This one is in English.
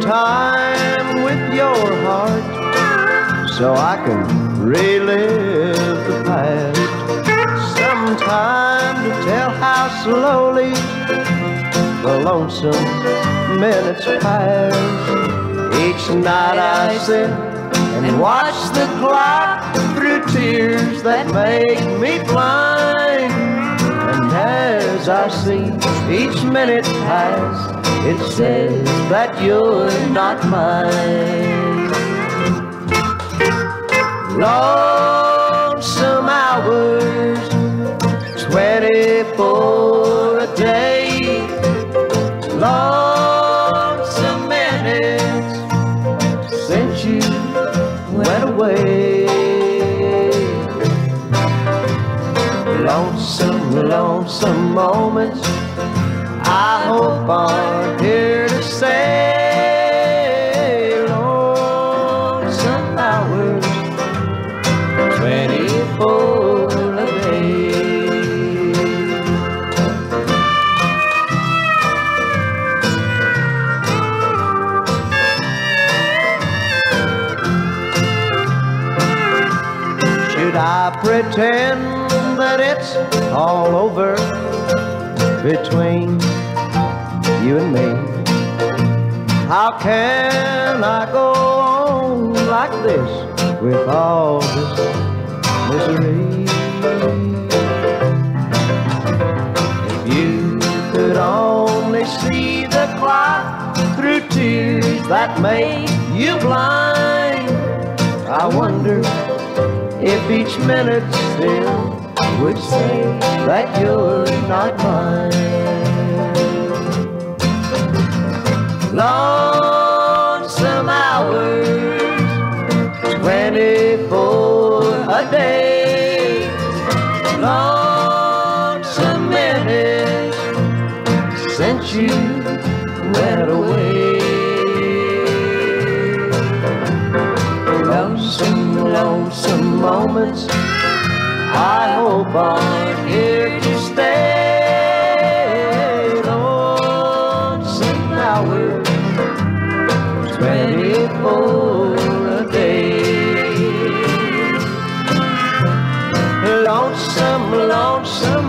time with your heart so I can relive the past. Some time to tell how slowly the lonesome minutes pass. Each night I sit and watch the clock through tears that make me blind. And as I see each minute pass, it says that you're not mine. Lonesome hours, 24 a day. Lonesome minutes since you went away. Lonesome, lonesome moments I hope are here to stay. Lonesome hours, 24 a day. Should I pretend that it's all over between you and me? How can I go on like this with all this misery? If you could only see the clock through tears that make you blind, I wonder if each minute still would say that you're not mine. Lonesome hours, 24 a day. Lonesome minutes since you went away. Lonesome, lonesome moments I hope are here to stay. Lonesome hours, 24 a day. Lonesome, lonesome